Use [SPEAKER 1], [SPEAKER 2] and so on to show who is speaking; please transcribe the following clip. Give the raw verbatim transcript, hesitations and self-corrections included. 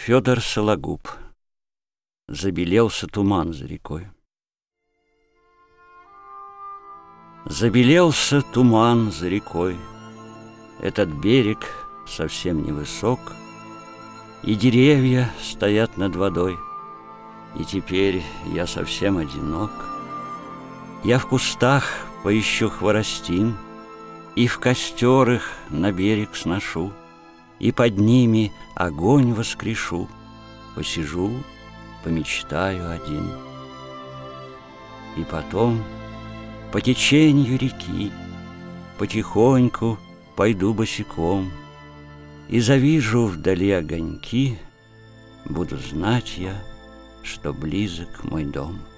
[SPEAKER 1] Федор Сологуб. Забелелся туман за рекой. Забелелся туман за рекой. Этот берег совсем невысок, и деревья стоят над водой. И теперь я совсем одинок. Я в кустах поищу хворостин, и в костер их на берег сношу, и под ними огонь воскрешу. Посижу, помечтаю один. И потом по теченью реки потихоньку пойду босиком, и завижу вдали огоньки, буду знать я, что близок мой дом.